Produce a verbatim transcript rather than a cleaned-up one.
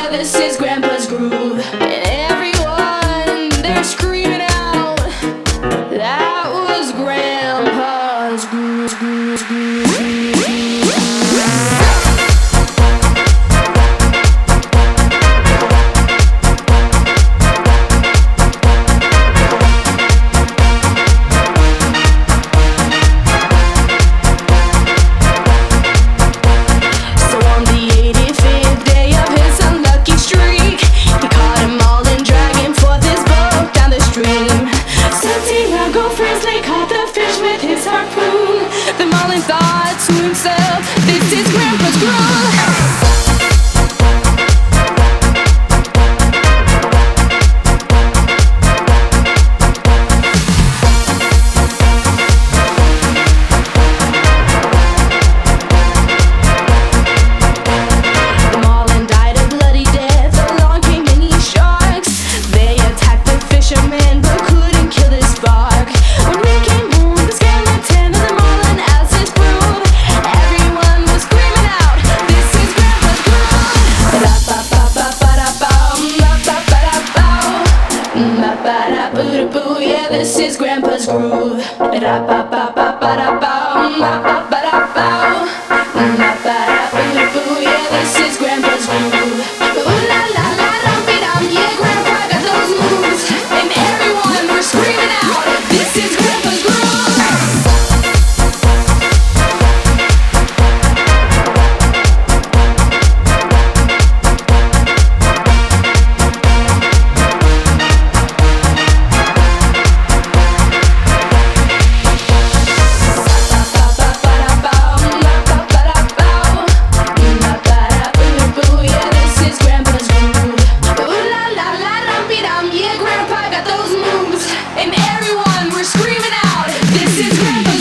this is Grandpa's groove. And everyone, they're screaming out, that was Grandpa's groove, groove, groove, groove, groove. Thought to himself, this is Grandpa's groove. Yeah, this is Grandpa's groove. Yeah, this is Grandpa's groove. Ooh la la la dum be dum. Yeah, Grandpa got those moves, and everyone we're screaming out, this is Grandpa's groove. And everyone, we're screaming out, this is Grandpa's